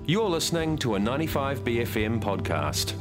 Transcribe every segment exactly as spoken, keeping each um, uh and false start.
You're listening to a ninety-five B F M podcast.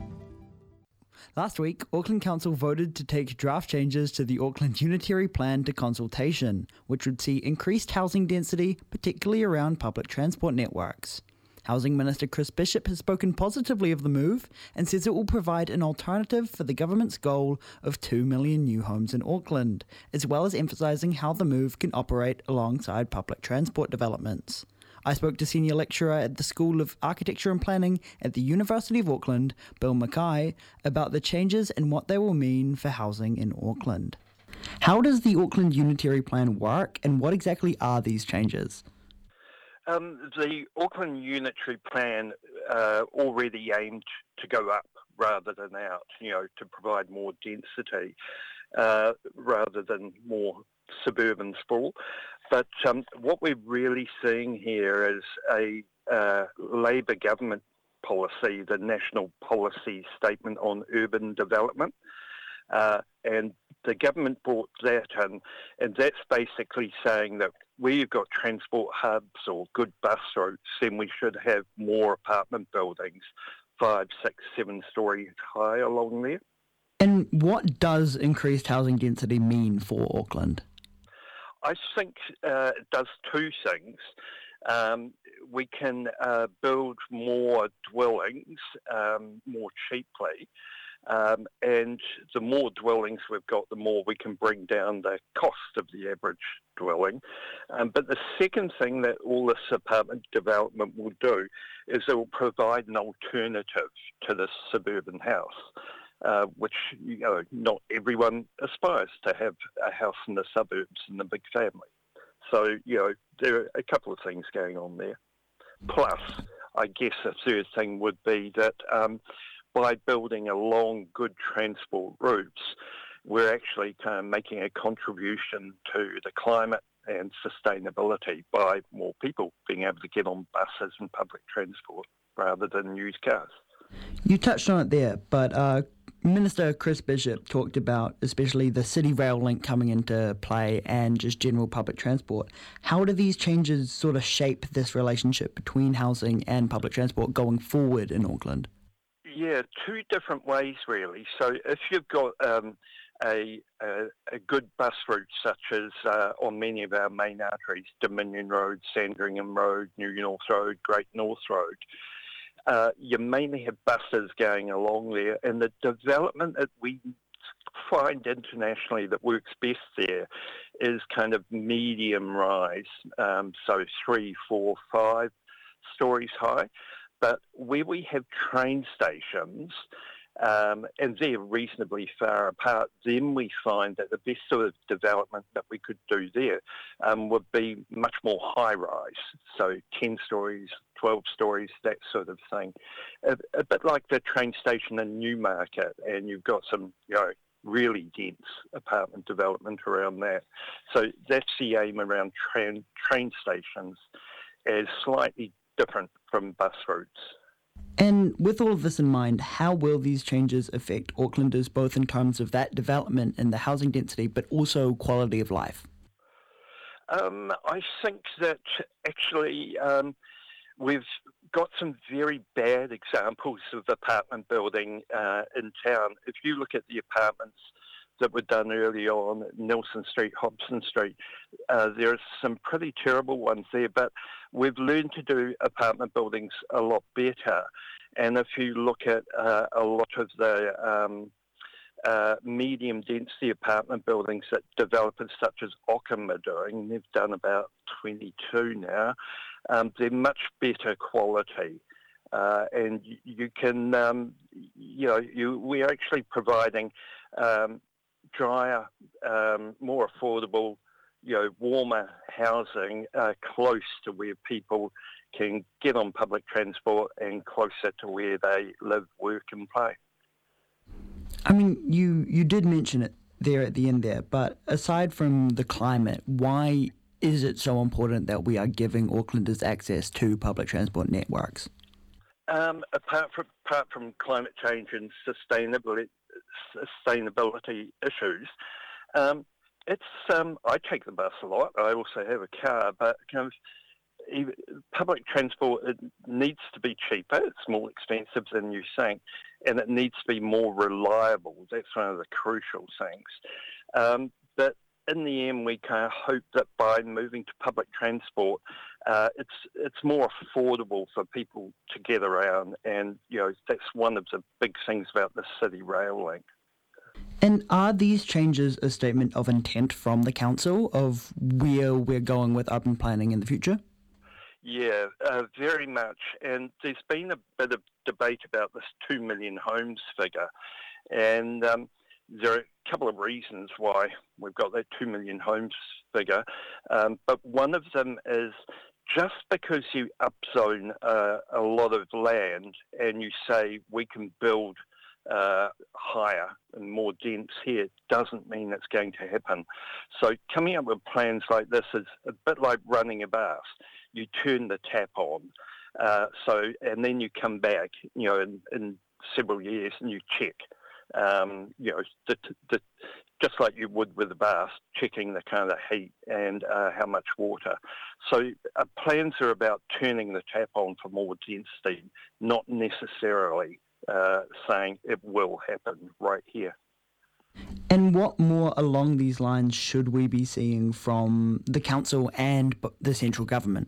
Last week, Auckland Council voted to take draft changes to the Auckland Unitary Plan to consultation, which would see increased housing density, particularly around public transport networks. Housing Minister Chris Bishop has spoken positively of the move and says it will provide an alternative for the government's goal of two million new homes in Auckland, as well as emphasising how the move can operate alongside public transport developments. I spoke to Senior Lecturer at the School of Architecture and Planning at the University of Auckland, Bill Mackay, about the changes and what they will mean for housing in Auckland. How does the Auckland Unitary Plan work, and what exactly are these changes? Um, the Auckland Unitary Plan uh, already aimed to go up rather than out, you know, to provide more density uh, rather than more suburban sprawl. But um, what we're really seeing here is a uh, Labour government policy, the National Policy Statement on Urban Development. Uh, and the government brought that in, and that's basically saying that where you've got transport hubs or good bus routes, then we should have more apartment buildings, five, six, seven stories high along there. And what does increased housing density mean for Auckland? I think uh, it does two things. Um, we can uh, build more dwellings um, more cheaply, um, and the more dwellings we've got, the more we can bring down the cost of the average dwelling. Um, but the second thing that all this apartment development will do is it will provide an alternative to the suburban house. Uh, which, you know, not everyone aspires to have a house in the suburbs and a big family. So, you know, there are a couple of things going on there. Plus, I guess a third thing would be that um, by building along good transport routes, we're actually kind of making a contribution to the climate and sustainability by more people being able to get on buses and public transport rather than use cars. You touched on it there, but uh, Minister Chris Bishop talked about especially the City Rail link coming into play and just general public transport. How do these changes sort of shape this relationship between housing and public transport going forward in Auckland? Yeah, two different ways really. So if you've got um, a, a, a good bus route such as uh, on many of our main arteries, Dominion Road, Sandringham Road, New North Road, Great North Road, Uh, you mainly have buses going along there, and the development that we find internationally that works best there is kind of medium rise, um, so three, four, five stories high. But where we have train stations, um, and they're reasonably far apart, then we find that the best sort of development that we could do there um, would be much more high-rise, so ten stories, twelve stories, that sort of thing. A, a bit like the train station in Newmarket, and you've got some, you know, really dense apartment development around that. So that's the aim around train, train stations, as slightly different from bus routes. And with all of this in mind, how will these changes affect Aucklanders both in terms of that development and the housing density, but also quality of life? Um, I think that actually um, we've got some very bad examples of apartment building uh, in town. If you look at the apartments that were done early on, Nelson Street, Hobson Street, uh, there are some pretty terrible ones there, but we've learned to do apartment buildings a lot better. And if you look at uh, a lot of the um, uh, medium density apartment buildings that developers such as Ockham are doing, they've done about twenty-two now, um, they're much better quality. Uh, and you, you can, um, you know, you, we're actually providing um, drier, um, more affordable, you know, warmer housing uh, close to where people can get on public transport and closer to where they live, work and play. I mean, you, you did mention it there at the end there, but aside from the climate, why is it so important that we are giving Aucklanders access to public transport networks? Um, apart from apart from climate change and sustainability, sustainability issues, um, it's um, I take the bus a lot. I also have a car, but kind of even, public transport, it needs to be cheaper. It's more expensive than you're saying, and it needs to be more reliable. That's one of the crucial things. Um, but in the end, we kind of hope that by moving to public transport, uh, it's it's more affordable for people to get around, and you know that's one of the big things about the City Rail Link. And are these changes a statement of intent from the council of where we're going with urban planning in the future? Yeah, uh, very much. And there's been a bit of debate about this two million homes figure, and um, there are a couple of reasons why we've got that two million homes figure, um, but one of them is just because you upzone uh, a lot of land and you say we can build uh, higher and more dense here doesn't mean it's going to happen. So coming up with plans like this is a bit like running a bath. You turn the tap on, uh, so and then you come back, you know, in, in several years and you check. Um, you know, the, the, just like you would with a bath, checking the kind of heat and uh, how much water. So uh, plans are about turning the tap on for more density, not necessarily uh, saying it will happen right here. And what more along these lines should we be seeing from the council and the central government?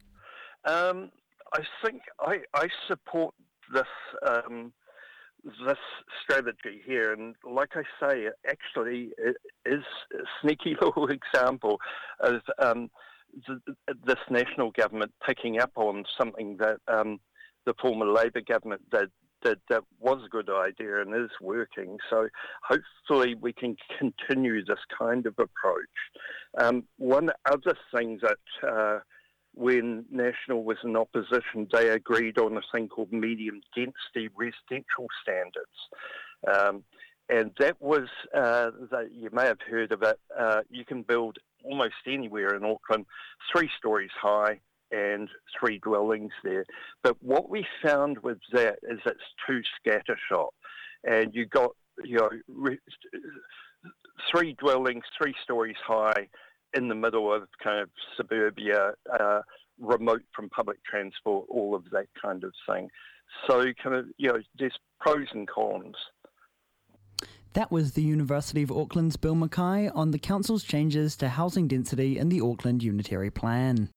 Um, I think I, I support this um, this strategy here, and like I say, actually it is a sneaky little example of um, th- this national government picking up on something that um, the former Labor government did, did that was a good idea and is working. So hopefully we can continue this kind of approach. Um, one other thing that uh, when National was in opposition, they agreed on a thing called medium density residential standards. Um, and that was, uh, that you may have heard of it, uh, you can build almost anywhere in Auckland, three stories high and three dwellings there. But what we found with that is it's too scattershot. And you got, you know, re- three dwellings, three stories high, in the middle of kind of suburbia, uh, remote from public transport, all of that kind of thing. So kind of, you know, there's pros and cons. That was the University of Auckland's Bill Mackay on the council's changes to housing density in the Auckland Unitary Plan.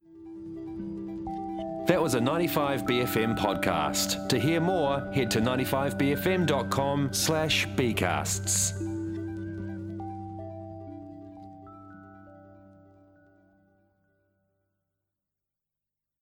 That was a ninety-five B F M podcast. To hear more, head to ninety-five b f m dot com slash bcasts.